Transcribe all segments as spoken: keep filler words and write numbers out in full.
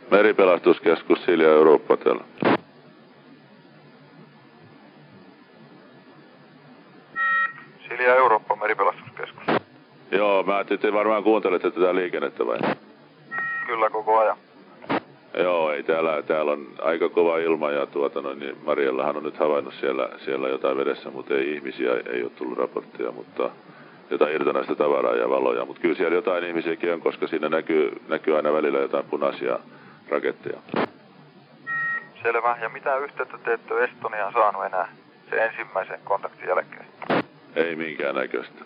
Meripelastuskeskus Silja Eurooppa täällä. Silja Eurooppa, Meripelastuskeskus. Joo, mä ajattelin, että varmaan kuuntelette tätä liikennettä vai? Kyllä, koko ajan. Joo, ei täällä, täällä on aika kova ilma ja tuota noin, niin Mariellahan on nyt havainnut siellä, siellä jotain vedessä, mutta ei ihmisiä, ei ole tullut raporttia, mutta jotain irtonaista tavaraa ja valoja. Mutta kyllä siellä jotain ihmisiäkin on, koska siinä näkyy, näkyy aina välillä jotain punaisia raketteja. Selvä. Ja mitä yhteyttä te ette Estoniaan saanut enää sen ensimmäisen kontaktin jälkeen? Ei minkään näköistä.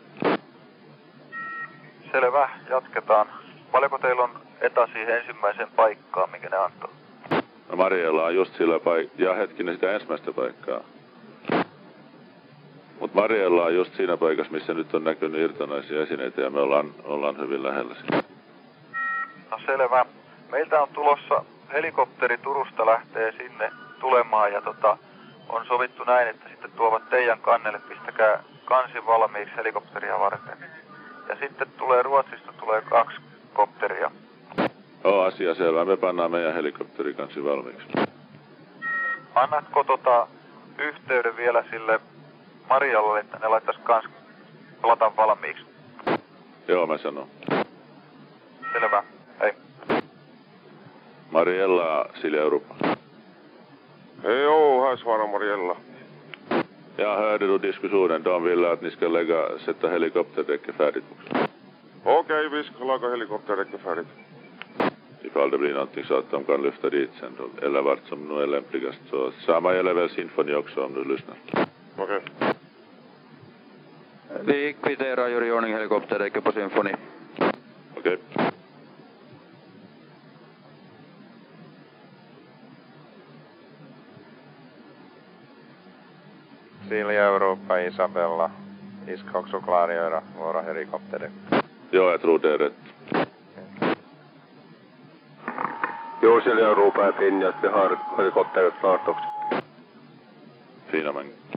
Selvä. Jatketaan. Paljonko teillä on etä siihen ensimmäiseen paikkaan, minkä ne antoi? No Mariella on just sillä paikkaa, ja hetkinen sitä ensimmäistä paikkaa. Mutta Mariella on just siinä paikassa, missä nyt on näkynyt irtonaisia esineitä ja me ollaan, ollaan hyvin lähellä siinä. No selvä. Meiltä on tulossa helikopteri Turusta lähtee sinne tulemaan ja tota, on sovittu näin, että sitten tuovat teidän kannelle, pistäkää kansi valmiiksi helikopteria varten. Ja sitten tulee Ruotsista tulee kaksi kopteria. Joo, asia selvä. Me pannaan meidän helikopteri kansi valmiiksi. Annatko tota yhteyden vielä sille Marialle, että ne laittaisi kans platan valmiiksi? Joo, mä sanon. Selvä. Hei. Mariella, Silja Europa. Jo, här svarar Mariella. Jag hörde då diskussionen. De ville att ni ska lägga, sätta helikopterdäcket färdigt också. Okej, vi ska laga helikopterdäcket färdigt. Ifall det blir någonting så att de kan lyfta dit sen då, eller vart som nu är lämpligast. Så samma gäller väl Symfoni också om du lyssnar. Okej. Vi kvitterar gör i ordning helikopterdäcket på Symfoni. Okej. Silja Europa, Isabella. Vi ska också klargöra våra helikopterer. Ja, jag tror det är rätt. Jo, Silja Europa är Finja. Vi har helikopteret klart också. Fina man.